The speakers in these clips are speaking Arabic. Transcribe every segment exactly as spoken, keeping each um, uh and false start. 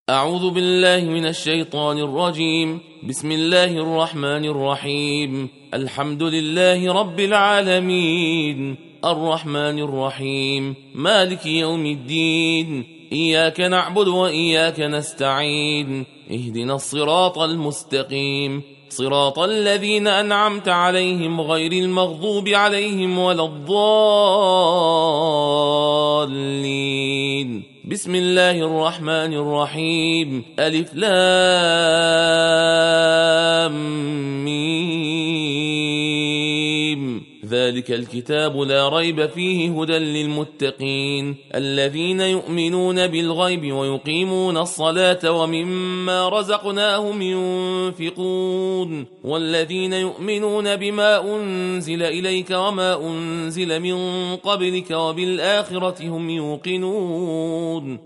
أعوذ بالله من الشيطان الرجيم. بسم الله الرحمن الرحيم. الحمد لله رب العالمين، الرحمن الرحيم، مالك يوم الدين، إياك نعبد وإياك نستعين، اهدنا الصراط المستقيم، صراط الذين أنعمت عليهم غير المغضوب عليهم ولا الضالين. بسم الله الرحمن الرحيم. ألف لام ميم. ذلك الكتاب لا ريب فيه هدى للمتقين الذين يؤمنون بالغيب ويقيمون الصلاة ومما رزقناهم ينفقون والذين يؤمنون بما أنزل إليك وما أنزل من قبلك وبالآخرة هم يوقنون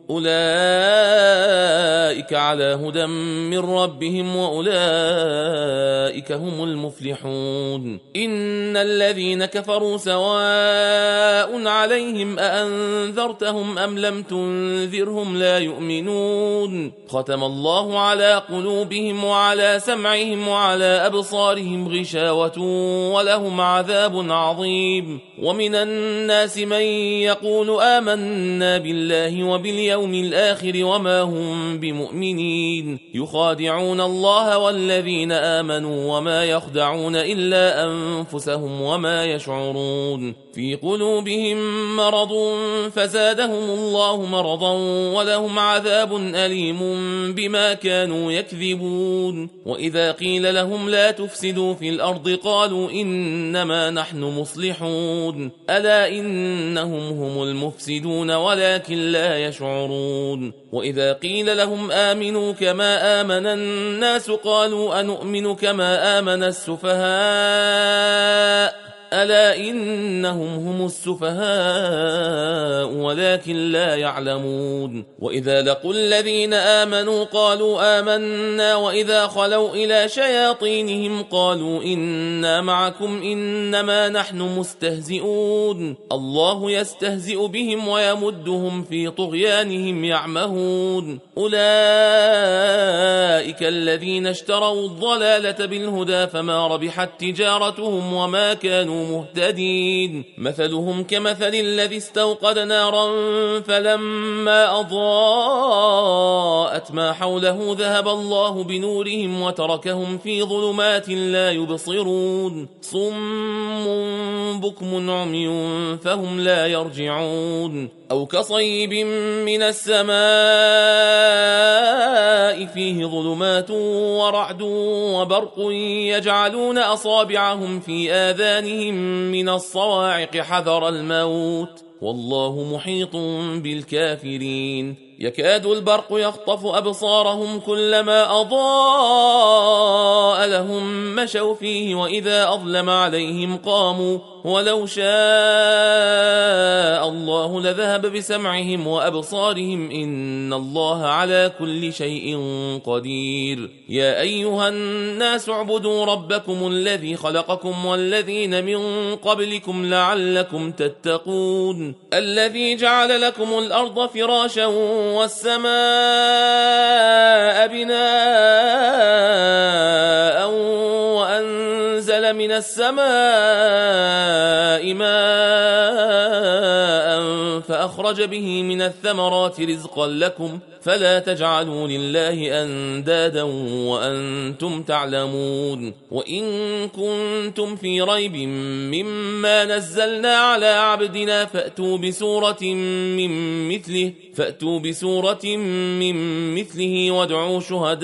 أولئك على هدى من ربهم وأولئك هم المفلحون. إن الذين الذين كفروا سواء عليهم أأنذرتهم أم لم تنذرهم لا يؤمنون. ختم الله على قلوبهم وعلى سمعهم وعلى أبصارهم غشاوة ولهم عذاب عظيم. ومن الناس من يقول آمنا بالله وباليوم الآخر وما هم بمؤمنين يخادعون الله والذين آمنوا وما يخدعون إلا أنفسهم وما يشعرون. في قلوبهم مرض فزادهم الله مرضا ولهم عذاب أليم بما كانوا يكذبون. وإذا قيل لهم لا تفسدوا في الأرض قالوا إنما نحن مصلحون ألا إنهم هم المفسدون ولكن لا يشعرون. وإذا قيل لهم آمنوا كما آمن الناس قالوا أنؤمن كما آمن السفهاء ألا إنهم هم السفهاء ولكن لا يعلمون. وإذا لقوا الذين آمنوا قالوا آمنا وإذا خلوا إلى شياطينهم قالوا إنا معكم إنما نحن مستهزئون الله يستهزئ بهم ويمدهم في طغيانهم يعمهون. أولئك الذين اشتروا الضلالة بالهدى فما ربحت تجارتهم وما كانوا مهتدين. مثلهم كمثل الذي استوقد نارا فلما أضاءت ما حوله ذهب الله بنورهم وتركهم في ظلمات لا يبصرون. صم بكم عمي فهم لا يرجعون. أو كصيب من السماء فيه ظلمات ورعد وبرق يجعلون أصابعهم في آذانهم من الصواعق حذر الموت والله محيط بالكافرين. يكاد البرق يخطف أبصارهم كلما أضاء لهم مشوا فيه وإذا أظلم عليهم قاموا ولو شاء الله لذهب بسمعهم وأبصارهم إن الله على كل شيء قدير. يا أيها الناس اعبدوا ربكم الذي خلقكم والذين من قبلكم لعلكم تتقون الذي جعل لكم الأرض فراشا والسماء بناء وأنزل من السماء ماء فأخرج به من الثمرات رزقا لكم فلا تجعلوا لله أندادا وأنتم تعلمون. وإن كنتم في ريب مما نزلنا على عبدنا فأتوا بسورة من مثله فأتوا بسورة من مثله وادعوا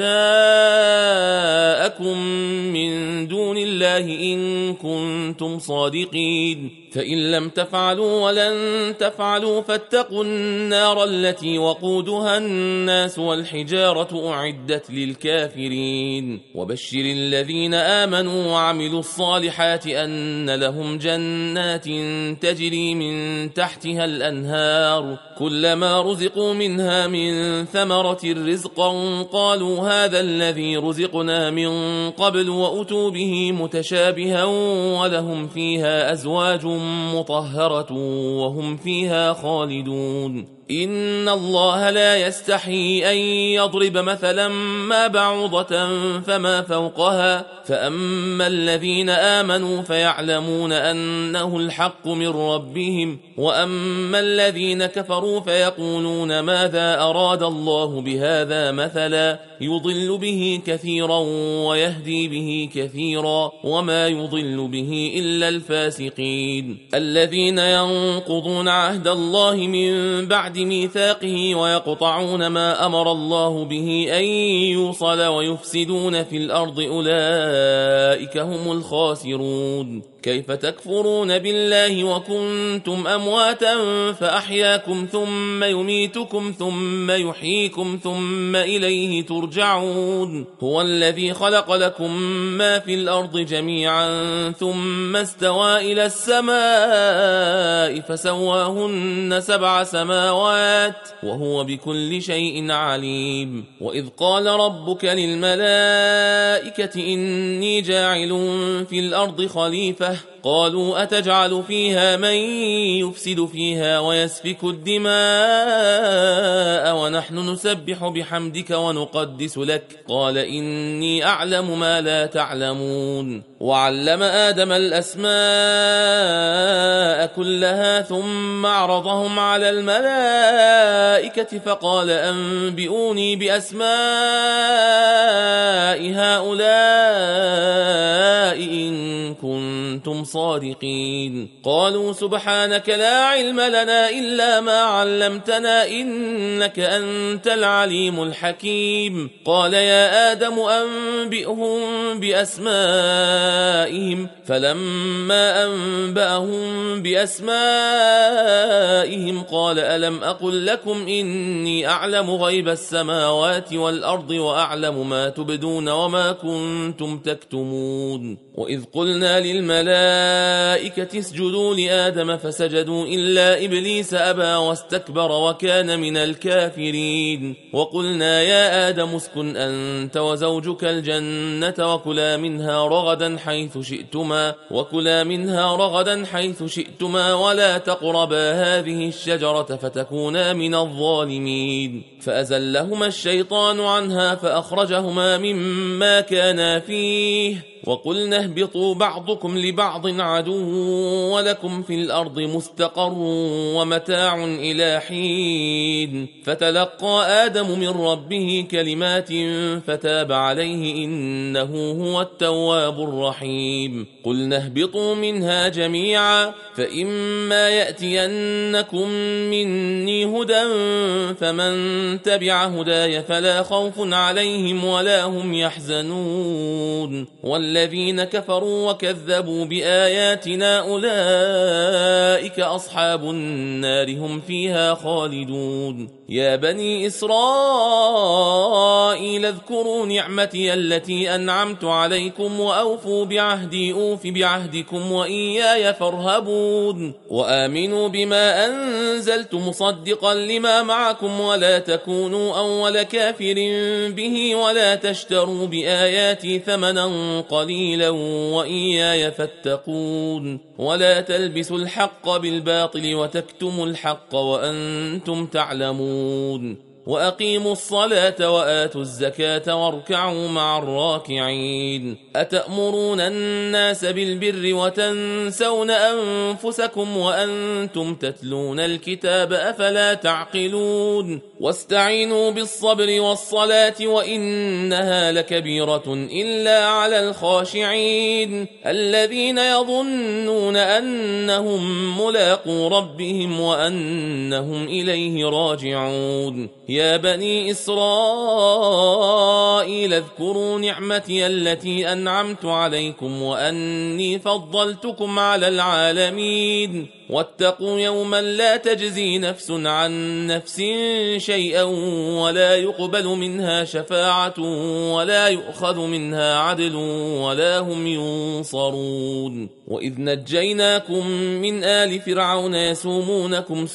شهداءكم من دون الله إن كنتم صادقين. فإن لم تفعلوا ولن تفعلوا فاتقوا النار التي وقودها الناس والحجارة أعدت للكافرين. وبشر الذين آمنوا وعملوا الصالحات أن لهم جنات تجري من تحتها الأنهار كلما رزقوا منها من ثمرة رزقا قالوا هذا الذي رزقنا من قبل وأتوا به متشابها ولهم فيها أزواج مطهرة وهم فيها خالدون. إن الله لا يستحي أن يضرب مثلا ما بعوضة فما فوقها فأما الذين آمنوا فيعلمون أنه الحق من ربهم وأما الذين كفروا فيقولون ماذا أراد الله بهذا مثلا يضل به كثيرا ويهدي به كثيرا وما يضل به إلا الفاسقين الذين ينقضون عهد الله من بعد ميثاقه ويقطعون ما أمر الله به أن يوصل ويفسدون في الأرض أولئك هم الخاسرون كيف تكفرون بالله وكنتم أمواتا فأحياكم ثم يميتكم ثم يحييكم ثم إليه ترجعون هو الذي خلق لكم ما في الأرض جميعا ثم استوى إلى السماء فسواهن سبع سماوات وهو بكل شيء عليم وإذ قال ربك للملائكة إني جاعل في الأرض خليفة قالوا أتجعل فيها من يفسد فيها ويسفك الدماء ونحن نسبح بحمدك ونقدس لك قال إني أعلم ما لا تعلمون وعلم آدم الأسماء كلها ثم عرضهم على الملائكة فقال أنبئوني بأسماء هؤلاء إن كنتم صادقين قالوا سبحانك لا علم لنا إلا ما علمتنا إنك أنت العليم الحكيم قال يا آدم أنبئهم بأسمائهم فلما أنبأهم بأسمائهم قال ألم أقل لكم إني أعلم غيب السماوات والأرض وأعلم ما تبدون وما كنتم تكتمون وإذ قلنا للملائكة اسجدوا لآدم فسجدوا إلا إبليس أبى واستكبر وكان من الكافرين وقلنا يا آدم اسكن أنت وزوجك الجنة وكلا منها رغدا حيث شئتما وكلا منها رغدا حيث شئتما ولا تقربا هذه الشجرة فتكونا من الظالمين فأزلهما الشيطان عنها فأخرجهما مما كانا فيه وقلنا اهبطوا بعضكم لبعض عدو ولكم في الأرض مستقر ومتاع إلى حين فتلقى آدم من ربه كلمات فتاب عليه إنه هو التواب الرحيم قلنا اهبطوا منها جميعا فإما يأتينكم مني هدى فمن تبع هداي فلا خوف عليهم ولا هم يحزنون والذين كفروا وكذبوا بآياتنا أولئك أصحاب النار هم فيها خالدون يا بني إسرائيل اذكروا نعمتي التي أنعمت عليكم وأوفوا بعهدي أوف بعهدكم وإياي فارهبون وآمنوا بما أنزلت مصدقا لما معكم ولا تكونوا أول كافر به ولا تشتروا بآياتي ثمنا قليلا وإياي فاتقون ولا تلبسوا الحق بالباطل وتكتموا الحق وأنتم تعلمون وأقيموا الصلاة وآتوا الزكاة واركعوا مع الراكعين أتأمرون الناس بالبر وتنسون أنفسكم وأنتم تتلون الكتاب أفلا تعقلون واستعينوا بالصبر والصلاة وإنها لكبيرة إلا على الخاشعين الذين يظنون أنهم ملاقو ربهم وأنهم إليه راجعون يا بني إسرائيل اذكروا نعمتي التي أنعمت عليكم وأني فضلتكم على العالمين واتقوا يوما لا تجزي نفس عن نفس شيئا شيئا ولا يقبل منها شفاعة ولا يؤخذ منها عدل ولا هم ينصرون. وإذ نجيناكم من آل فرعون يسومونكم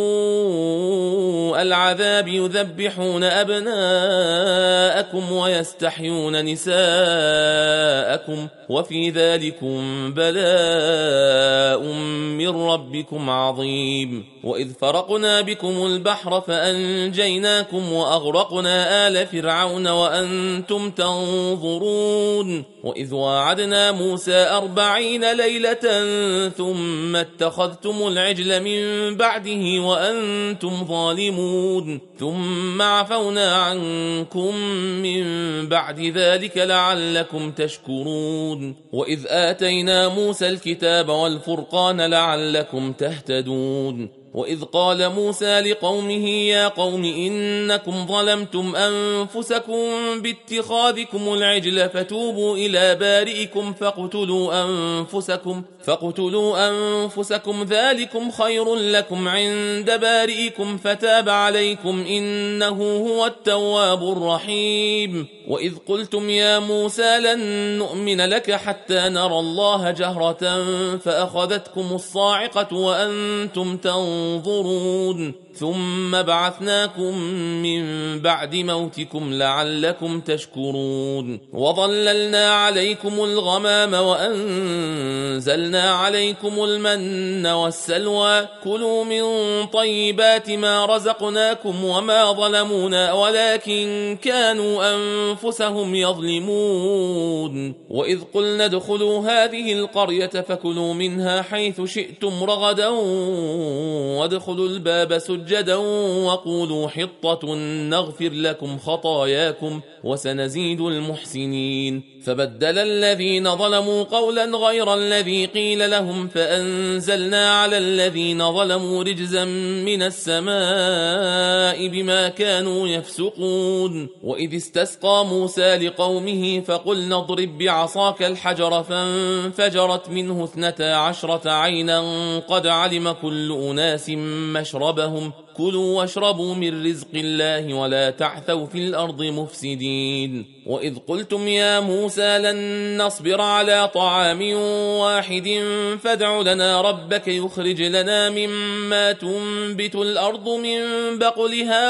سوء العذاب يذبحون أبناءكم ويستحيون نساءكم وفي ذلكم بلاء من ربكم عظيم. وإذ فرقنا بكم البحر فأنجيناكم وأغرقنا آل فرعون وأنتم تنظرون. وإذ واعدنا موسى أربعين ليلة ثم اتخذتم العجل من بعده وأنتم ظالمون ثم عفونا عنكم من بعد ذلك لعلكم تشكرون. وإذ آتينا موسى الكتاب والفرقان لعلكم تهتدون. وإذ قال موسى لقومه يا قوم إنكم ظلمتم أنفسكم باتخاذكم العجل فتوبوا إلى بارئكم فاقتلوا أنفسكم فاقتلوا أنفسكم ذلكم خير لكم عند بارئكم فتاب عليكم إنه هو التواب الرحيم. وإذ قلتم يا موسى لن نؤمن لك حتى نرى الله جهرة فأخذتكم الصاعقة وأنتم تنظرون ثم بعثناكم من بعد موتكم لعلكم تشكرون. وظللنا عليكم الغمام وأنزلنا عليكم المن والسلوى كلوا من طيبات ما رزقناكم وما ظلمونا ولكن كانوا أنفسهم يظلمون. وإذ قلنا ادخلوا هذه القرية فكلوا منها حيث شئتم رغدا وادخلوا الباب سجدا وقولوا حطة نغفر لكم خطاياكم وسنزيد المحسنين. فبدل الذين ظلموا قولا غير الذي قيل لهم فأنزلنا على الذين ظلموا رجزا من السماء بما كانوا يفسقون. وإذ استسقى موسى لقومه فقلنا اضرب بعصاك الحجر فانفجرت منه اثنتا عشرة عينا قد علم كل أناس مشربهم كلوا واشربوا من رزق الله ولا تعثوا في الأرض مفسدين. وإذ قلتم يا موسى لن نصبر على طعام واحد فادع لنا ربك يخرج لنا مما تنبت الأرض من بقلها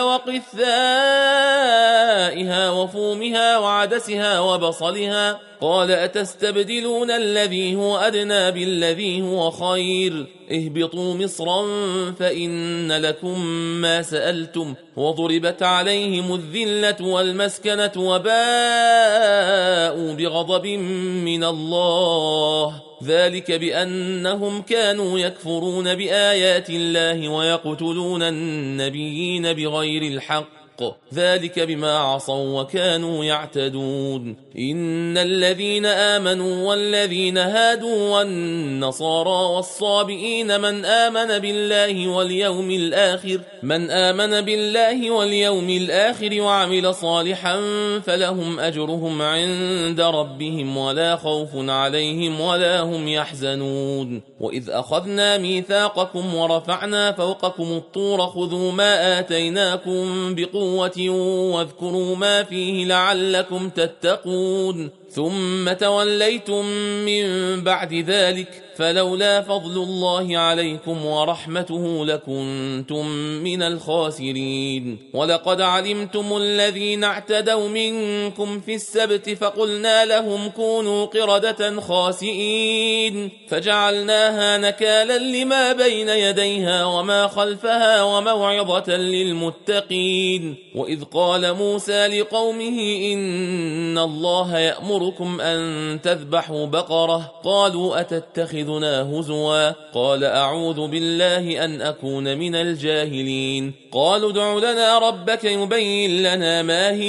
وقثائها وفومها وعدسها وبصلها قال أتستبدلون الذي هو أدنى بالذي هو خير اهبطوا مصرا فإن لكم ما سألتم وضربت عليهم الذلة والمسكنة وباءوا بغضب من الله ذلك بأنهم كانوا يكفرون بآيات الله ويقتلون النبيين بغير الحق ذلك بما عصوا وكانوا يعتدون. إن الذين آمنوا والذين هادوا والنصارى والصابئين من آمن بالله واليوم الآخر من آمن بالله واليوم الآخر وعمل صالحا فلهم أجرهم عند ربهم ولا خوف عليهم ولا هم يحزنون. وإذ أخذنا ميثاقكم ورفعنا فوقكم الطور خذوا ما آتيناكم بقوة واذكروا ما فيه لعلكم تتقون ثم توليتم من بعد ذلك فلولا فضل الله عليكم ورحمته لكنتم من الخاسرين. ولقد علمتم الذين اعتدوا منكم في السبت فقلنا لهم كونوا قردة خاسئين فجعلناها نكالا لما بين يديها وما خلفها وموعظة للمتقين. وإذ قال موسى لقومه إن الله يأمركم أن تذبحوا بقرة قالوا أتتخذ هزوا قال أعوذ بالله أن أكون من الجاهلين. قالوا ادع لنا ربك يبين لنا ما هي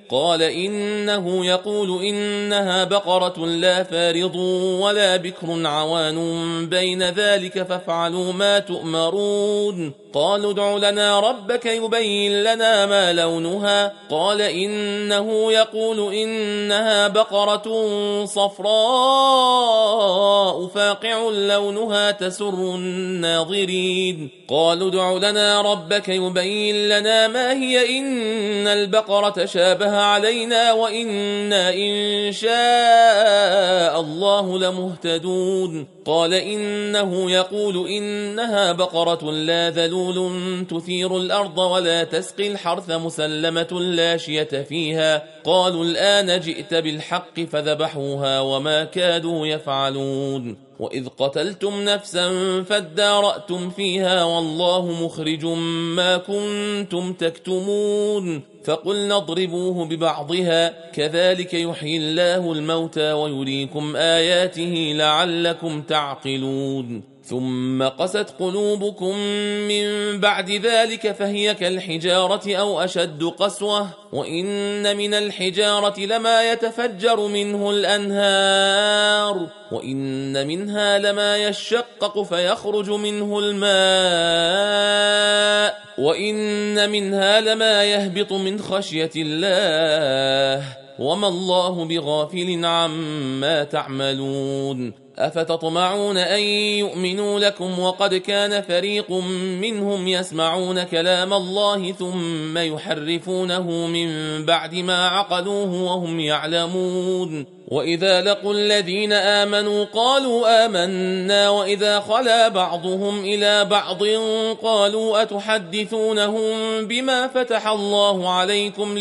قال إنه يقول إنها بقرة لا فارض ولا بكر عوان بين ذلك فافعلوا ما تؤمرون. قالوا ادع لنا ربك يبين لنا ما لونها قال إنه يقول إنها بقرة صفراء فاقع لونها تسر الناظرين. قالوا ادع لنا ربك يبين لنا ما هي إن البقرة شابه علينا وإنا إن شاء الله لمهتدون. قال إنه يقول إنها بقرة لا ذلول تثير الأرض ولا تسقي الحرث مسلمة لا شية فيها. قالوا الآن جئت بالحق فذبحوها وما كادوا يفعلون. وإذ قتلتم نفسا فادارأتم فيها والله مخرج ما كنتم تكتمون. فقلنا اضربوه ببعضها كذلك يحيي الله الموتى ويريكم آياته لعلكم تعقلون. ثم قست قلوبكم من بعد ذلك فهي كالحجارة أو أشد قسوة وإن من الحجارة لما يتفجر منه الأنهار وإن منها لما يشقق فيخرج منه الماء وإن منها لما يهبط من خشية الله وما الله بغافل عما تعملون. أفتطمعون أن يؤمنوا لكم وقد كان فريق منهم يسمعون كلام الله ثم يحرفونه من بعد ما عقلوه وهم يعلمون. وإذا لقوا الذين آمنوا قالوا آمنا وإذا خلا بعضهم إلى بعض قالوا أتحدثونهم بما فتح الله عليكم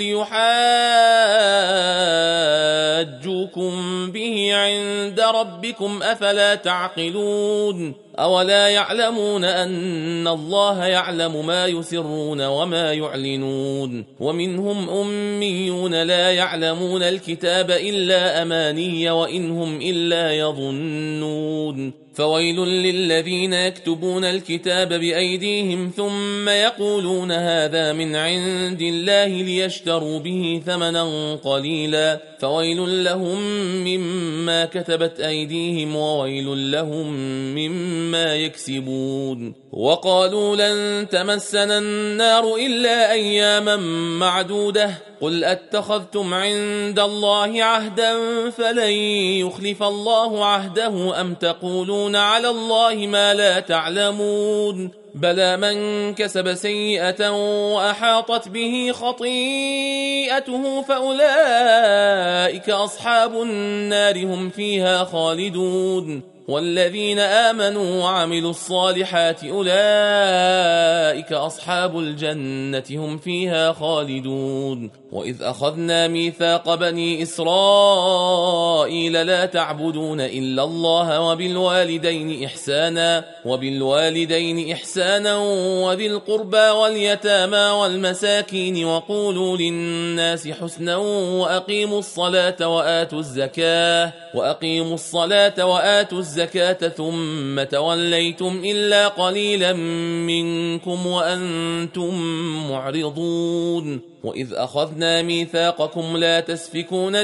ليحاجوكم به عند ربكم أفلا تعقلون. أولا يعلمون أن الله يعلم ما يسرون وما يعلنون. ومنهم أميون لا يعلمون الكتاب إلا أماني وإنهم إلا يظنون. فويل للذين يكتبون الكتاب بأيديهم ثم يقولون هذا من عند الله ليشتروا به ثمنا قليلا فويل لهم مما كتبت أيديهم وويل لهم مما يكسبون. وقالوا لن تمسنا النار إلا أياما معدودة قل أتخذتم عند الله عهدا فلن يخلف الله عهده أم تقولون على الله ما لا تعلمون. بلى من كسب سيئة وأحاطت به خطيئته فأولئك أصحاب النار هم فيها خالدون. والذين آمنوا وعملوا الصالحات أولئك أصحاب الجنة هم فيها خالدون. وإذ أخذنا ميثاق بني إسرائيل لا تعبدون إلا الله وبالوالدين إحسانا وبالوالدين إحسانا وذي القربى واليتامى والمساكين وقولوا للناس حسنا وأقيموا الصلاة وآتوا الزكاة وأقيموا الصلاة وآتوا الزكاة ثم توليتم إلا قليلا منكم وأنتم معرضون. وإذ أخذنا ميثاقكم لا تسفكون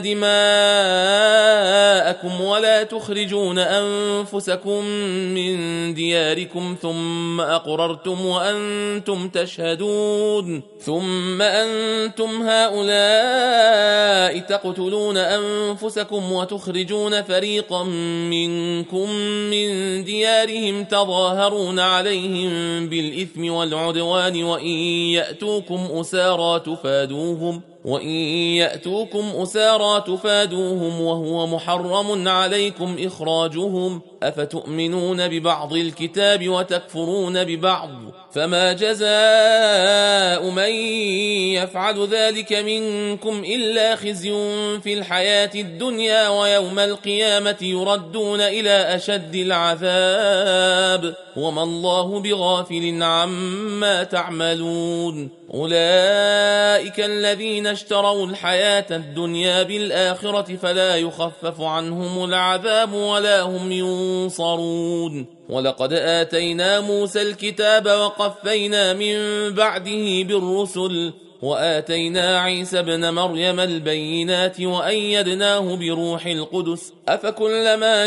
دماءكم ولا تخرجون أنفسكم من دياركم ثم أقررتم وأنتم تشهدون ثم أنتم هؤلاء تقتلون أنفسكم وتخرجون فريقا منكم من ديارهم تظاهرون عليهم بالإثم والعدوان وإن يأتوكم أسارى تفادوهم وإن يأتوكم أسارى تفادوهم وهو محرم عليكم إخراجهم أفتؤمنون ببعض الكتاب وتكفرون ببعض فما جزاء من يفعل ذلك منكم إلا خزي في الحياة الدنيا ويوم القيامة يردون إلى أشد العذاب وما الله بغافل عما تعملون. أولئك الذين اشتروا الحياة الدنيا بالآخرة فلا يخفف عنهم العذاب ولا هم ينصرون. ولقد آتينا موسى الكتاب وقفينا من بعده بالرسل وآتينا عيسى ابن مريم البينات وأيدناه بروح القدس أفكلما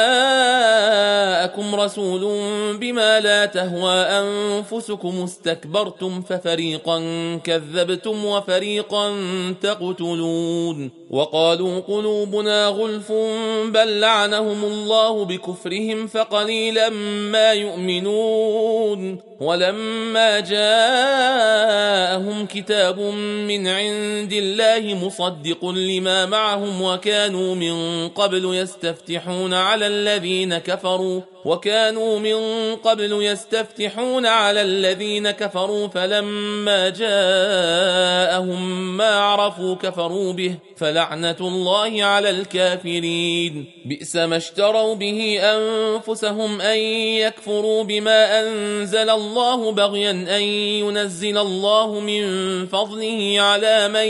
جاءكم رسول بما لا تهوى أنفسكم استكبرتم ففريقا كذبتم وفريقا تقتلون وقالوا قلوبنا غلف بل لعنهم الله بكفرهم فقليلا ما يؤمنون ولما جاءهم كتاب من عند الله مصدق لما معهم وكانوا من قبل يستفتحون على الذين كفروا وكانوا من قبل يستفتحون على الذين كفروا فلما جاءهم ما عرفوا كفروا به فلعنة الله على الكافرين بئس ما اشتروا به أنفسهم أن يكفروا بما أنزل الله بغيا أن ينزل الله من فضله على من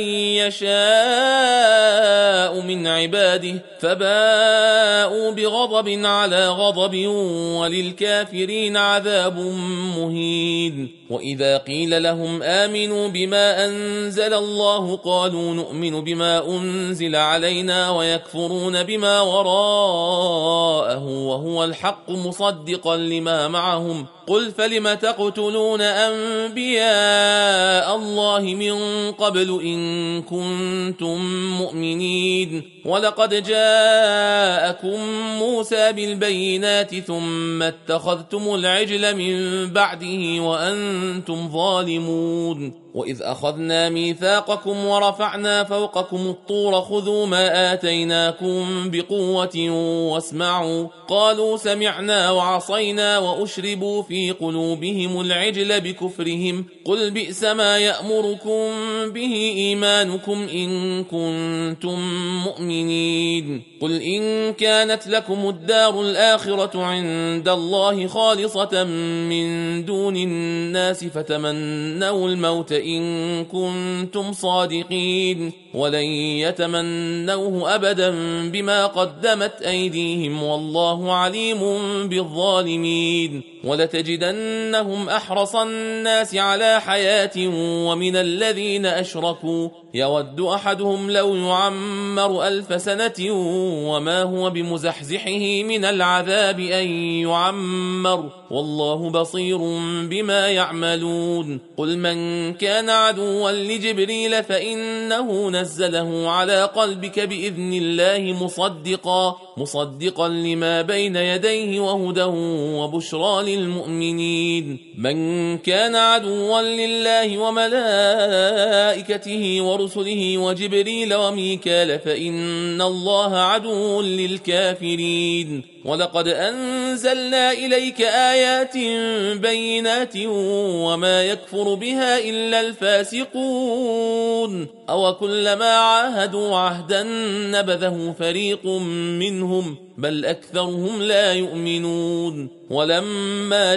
يشاء من عباده فباءوا بغضب على غضب وللكافرين عذاب مهين وإذا قيل لهم آمنوا بما أنزل الله قالوا نؤمن بما أنزل علينا ويكفرون بما وراءه وهو الحق مصدقا لما معهم قل فلم تقتلون أنبياء الله من قبل إن كنتم مؤمنين ولقد جاءكم موسى بالبينات ثم اتخذتم العجل من بعده وأنتم ظالمون وإذ أخذنا ميثاقكم ورفعنا فوقكم الطور خذوا ما آتيناكم بقوة واسمعوا قالوا سمعنا وعصينا وأشربوا في قلوبهم العجل بكفرهم قل بئس ما يأمركم به إيمانكم إن كنتم مؤمنين قل إن كانت لكم الدار الآخرة عند الله خالصة من دون الناس فتمنوا الموت إن كنتم صادقين ولن يتمنوه أبدا بما قدمت أيديهم والله عليم بالظالمين ولتجدنهم أحرص الناس على حياة ومن الذين أشركوا يود أحدهم لو يعمر ألف سنة وما هو بمزحزحه من العذاب أن يعمر والله بصير بما يعملون قل من كان عدوا لجبريل فإنه نزله على قلبك بإذن الله مصدقا مصدقا لما بين يديه وهدى وبشرى للمؤمنين من كان عدوا لله وملائكته ورسله وجبريل وميكال فإن الله عدو للكافرين ولقد أنزلنا إليك آيات بينات وما يكفر بها إلا الفاسقون أو كلما عاهدوا عهدا نبذه فريق منهم بل أكثرهم لا يؤمنون ولما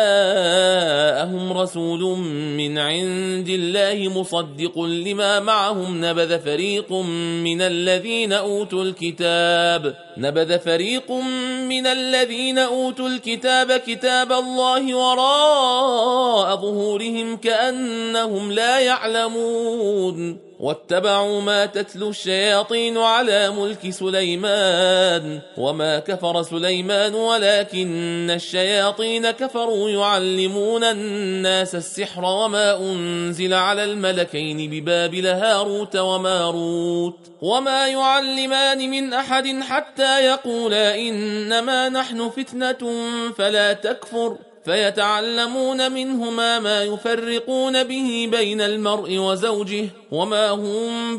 جاءهم رسول من عند الله مصدق لما معهم نبذ فريق من الذين أوتوا الكتاب نبذ فريق من الذين أوتوا الكتاب كتاب الله وراء ظهورهم كأنهم لا يعلمون واتبعوا ما تتلو الشياطين على ملك سليمان وما كفر سليمان ولكن الشياطين كفروا يعلمون الناس السحر وما أنزل على الملكين ببابل هاروت وماروت وما يعلمان من أحد حتى يقولا إنما نحن فتنة فلا تكفر فيتعلمون منهما ما يفرقون به بين المرء وزوجه وما هم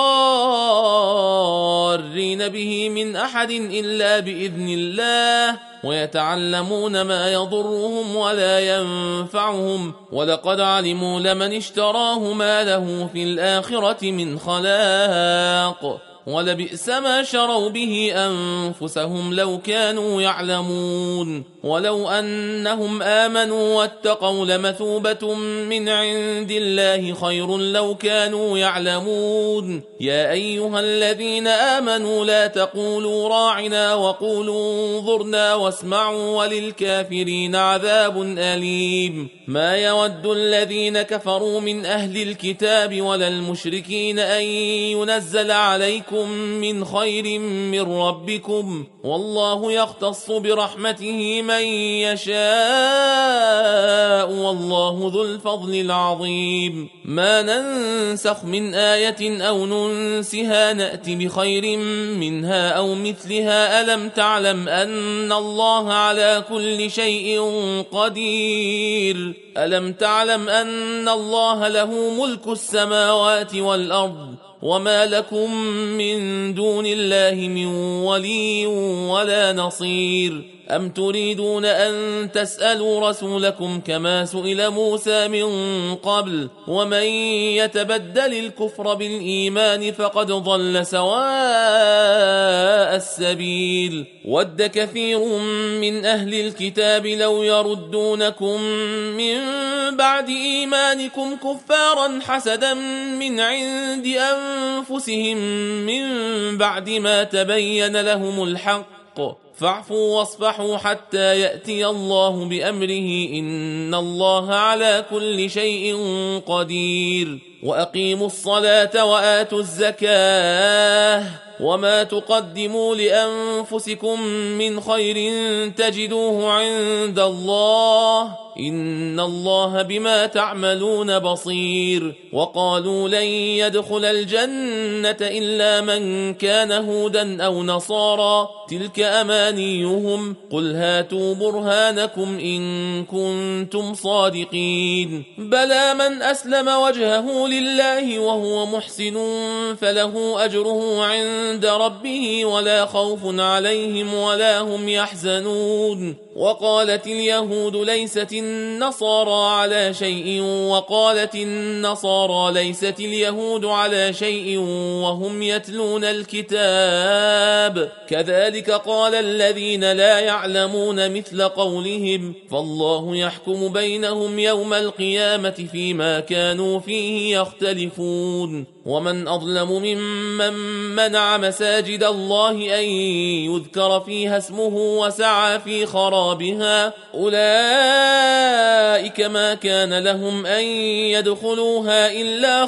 بضارين به من أحد إلا بإذن الله ويتعلمون ما يضرهم ولا ينفعهم ولقد علموا لمن اشتراه ما له في الآخرة من خلاق ولبئس ما شروا به أنفسهم لو كانوا يعلمون ولو أنهم آمنوا واتقوا لمثوبة من عند الله خير لو كانوا كانوا يعلمون. يا أيها الذين آمنوا لا تقولوا راعنا وقولوا انظرنا واسمعوا وللكافرين عذاب أليم. ما يود الذين كفروا من أهل الكتاب ولا المشركين أن ينزل عليكم من خير من ربكم، والله يختص برحمته من يشاء والله ذو الفضل العظيم. ما ننسخ من آية أو ننسها نأت بخير منها أو مثلها. ألم تعلم أن الله على كل شيء قدير؟ ألم تعلم أن الله له ملك السماوات والأرض وما لكم من دون الله من ولي ولا نصير؟ أم تريدون أن تسألوا رسولكم كما سئل موسى من قبل؟ ومن يتبدل الكفر بالإيمان فقد ضل سواء السبيل. ود كثير من أهل الكتاب لو يردونكم من بعد إيمانكم كفارا حسدا من عند أنفسهم من بعد ما تبين لهم الحق، فاعفوا واصفحوا حتى يأتي الله بأمره إن الله على كل شيء قدير. وأقيموا الصلاة وآتوا الزكاة وما تقدموا لأنفسكم من خير تجدوه عند الله إن الله بما تعملون بصير. وقالوا لن يدخل الجنة إلا من كان هودا أو نصارى تلك أمانيهم قل هاتوا برهانكم إن كنتم صادقين. بلى من أسلم وجهه لله وهو محسن فله أجره عند ربه ولا خوف عليهم ولا هم يحزنون. وقالت اليهود ليست النصارى على شيء وقالت النصارى ليست اليهود على شيء وهم يتلون الكتاب كذلك قال الذين لا يعلمون مثل قولهم فالله يحكم بينهم يوم القيامة فيما كانوا فيه يختلفون. ومن أظلم ممن منع مساجد الله أن يذكر فيها اسمه وسعى في خرابها أولئك ما كان لهم أن يدخلوها إلا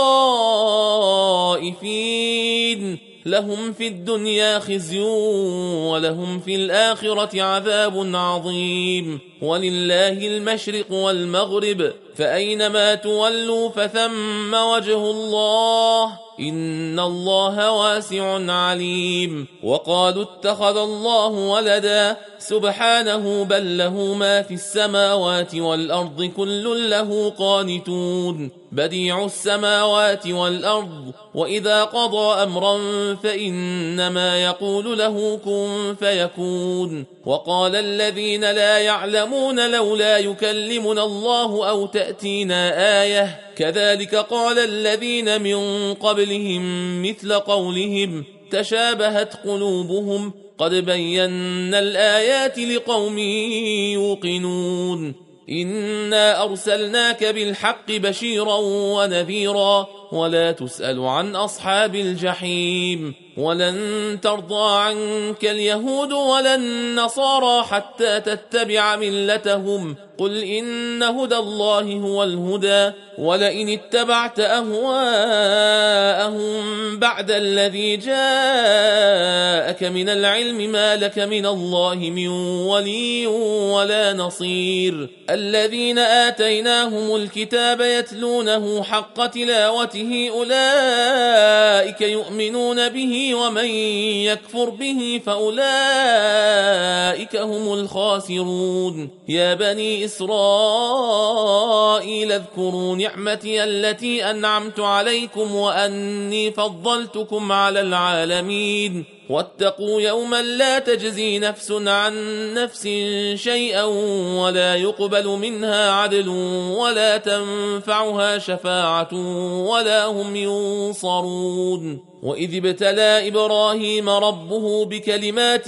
خائفين لهم في الدنيا خزي ولهم في الآخرة عذاب عظيم. ولله المشرق والمغرب فأينما تولوا فثم وجه الله إن الله واسع عليم. وقالوا اتخذ الله ولدا سبحانه بل له ما في السماوات والأرض كل له قانتون بديع السماوات والأرض وإذا قضى أمرا فإنما يقول له كن فيكون. وقال الذين لا يعلمون لولا يكلمنا الله أو تأتينا آية كذلك قال الذين من قبلهم مثل قولهم تشابهت قلوبهم قد بينا الآيات لقوم يوقنون. إنا أرسلناك بالحق بشيرا ونذيرا ولا تسأل عن أصحاب الجحيم. ولن ترضى عنك اليهود ولا النصارى حتى تتبع ملتهم قل إن هدى الله هو الهدى ولئن اتبعت أهواءهم بعد الذي جاءك من العلم ما لك من الله من ولي ولا نصير. الذين آتيناهم الكتاب يتلونه حق تلاوته أولئك يؤمنون به ومن يكفر به فأولئك هم الخاسرون. يا بني إسرائيل اذكروا نعمتي التي أنعمت عليكم وأني فضلتكم على العالمين. واتقوا يوما لا تجزي نفس عن نفس شيئا ولا يقبل منها عدل ولا تنفعها شفاعة ولا هم ينصرون. وإذ ابتلى إبراهيم ربه بكلمات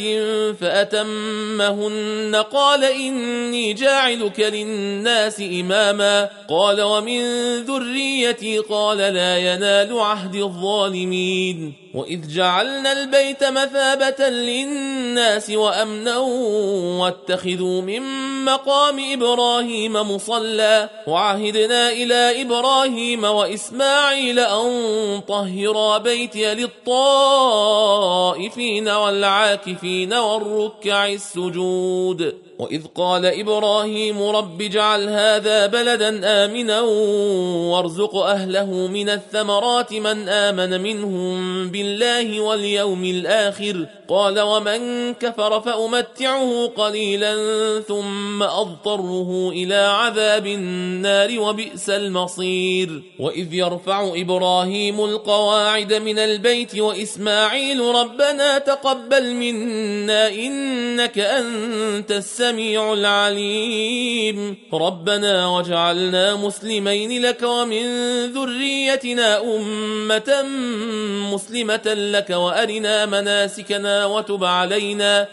فأتمهن قال إني جاعلك للناس إماما قال ومن ذريتي قال لا ينال عهد الظالمين. وإذ جعلنا البيت مثابة للناس وأمنا واتخذوا من مقام إبراهيم مصلى وعهدنا إلى إبراهيم وإسماعيل أن طهرا بيتي للطائفين والعاكفين والركع السجود. وإذ قال إبراهيم رب اجعل هذا بلدا آمنا وارزق أهله من الثمرات من آمن منهم بالله واليوم الآخر قال ومن كفر فأمتعه قليلا ثم أضطره إلى عذاب النار وبئس المصير. وإذ يرفع إبراهيم القواعد من البيت وإسماعيل ربنا تقبل منا إنك أنت السميع العليم ربنا واجعلنا مسلمين لك ومن ذريتنا أمة مسلمة لك وأرنا مناسكنا وتب علينا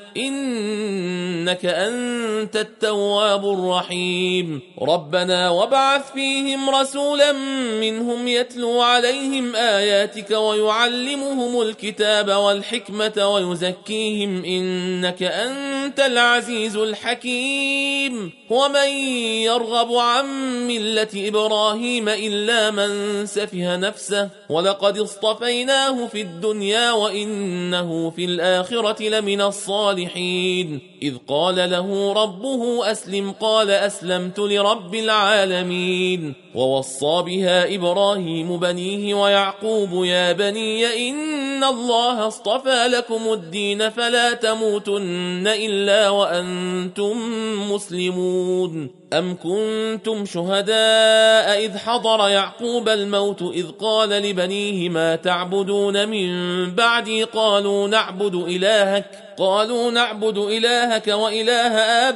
إنك أنت التواب الرحيم. ربنا وابعث فيهم رسولا منهم يتلو عليهم آياتك ويعلمهم الكتاب والحكمة ويزكيهم إنك أنت العزيز الحكيم. ومن يرغب عن ملة إبراهيم إلا من سفه نفسه ولقد اصطفيناه في الدنيا وإنه في الآخرة لمن الصالحين. إذ قال له ربه أسلم قال أسلمت لرب العالمين. ووصى بها إبراهيم بنيه ويعقوب يا بني إن الله اصطفى لكم الدين فلا تموتن إلا وأنتم مسلمون. أم كنتم شهداء إذ حضر يعقوب الموت إذ قال لبنيه ما تعبدون من بعدي قالوا نعبد إلهك قالوا نعبد إلهك وإله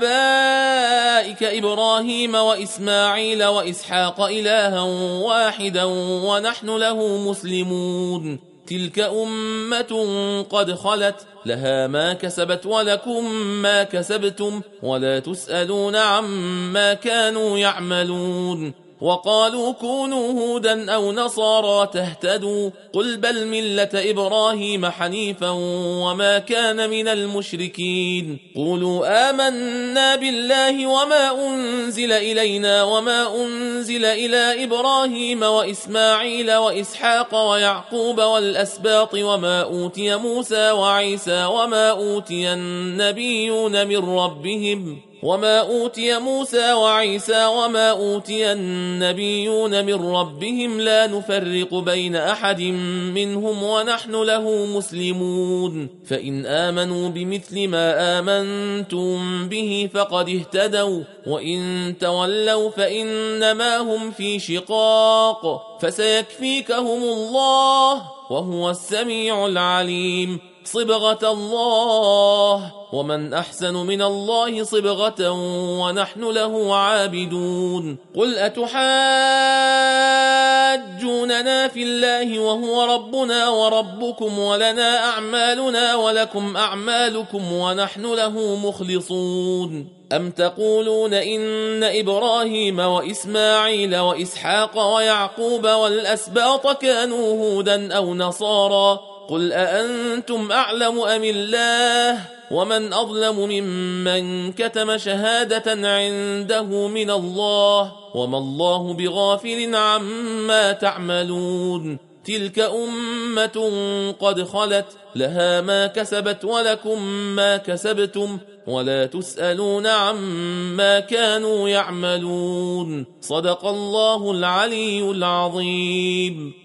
آبائك إبراهيم وإسماعيل وإسحاق إلها واحدا ونحن له مسلمون. تلك أمة قد خلت لها ما كسبت ولكم ما كسبتم ولا تسألون عما كانوا يعملون. وقالوا كونوا هودا أو نصارى تهتدوا قل بل ملة إبراهيم حنيفا وما كان من المشركين. قولوا آمنا بالله وما أنزل إلينا وما أنزل إلى إبراهيم وإسماعيل وإسحاق ويعقوب والأسباط وما أوتي موسى وعيسى وما أوتي النبيون من ربهم وما أوتي موسى وعيسى وما أوتي النبيون من ربهم لا نفرق بين أحد منهم ونحن له مسلمون. فإن آمنوا بمثل ما آمنتم به فقد اهتدوا وإن تولوا فإنما هم في شقاق فسيكفيكهم الله وهو السميع العليم. صبغة الله ومن أحسن من الله صبغة ونحن له عابدون. قل أتحاجوننا في الله وهو ربنا وربكم ولنا أعمالنا ولكم أعمالكم ونحن له مخلصون. أم تقولون إن إبراهيم وإسماعيل وإسحاق ويعقوب والأسباط كانوا هودا أو نصارى قل أأنتم أعلم أم الله ومن أظلم ممن كتم شهادة عنده من الله وما الله بغافل عما تعملون. تلك أمة قد خلت لها ما كسبت ولكم ما كسبتم ولا تسألون عما كانوا يعملون. صدق الله العلي العظيم.